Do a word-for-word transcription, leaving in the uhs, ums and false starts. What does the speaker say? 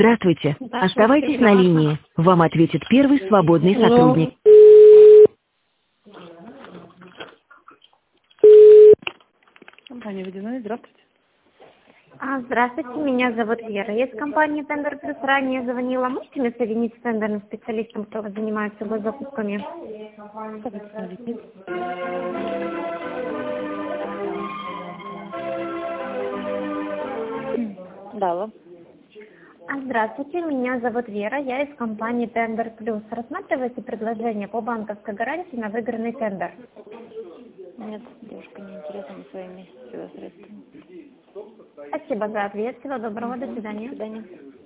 Здравствуйте. Да, Оставайтесь спасибо. на линии. Вам ответит первый свободный Ну. сотрудник. Компания «Водяной», здравствуйте. А, здравствуйте, меня зовут Вера. Я из компании Тендер Плюс ранее звонила. Можете меня соединить с тендерным специалистом, кто занимается госзакупками? Давайте на линии. Да, алло. А, здравствуйте, меня зовут Вера. Я из компании Тендер Плюс. Рассматриваете предложение по банковской гарантии на выигранный тендер? Нет, девушка не интересна своими средствами. Спасибо за ответ. Всего доброго. До До свидания. свидания.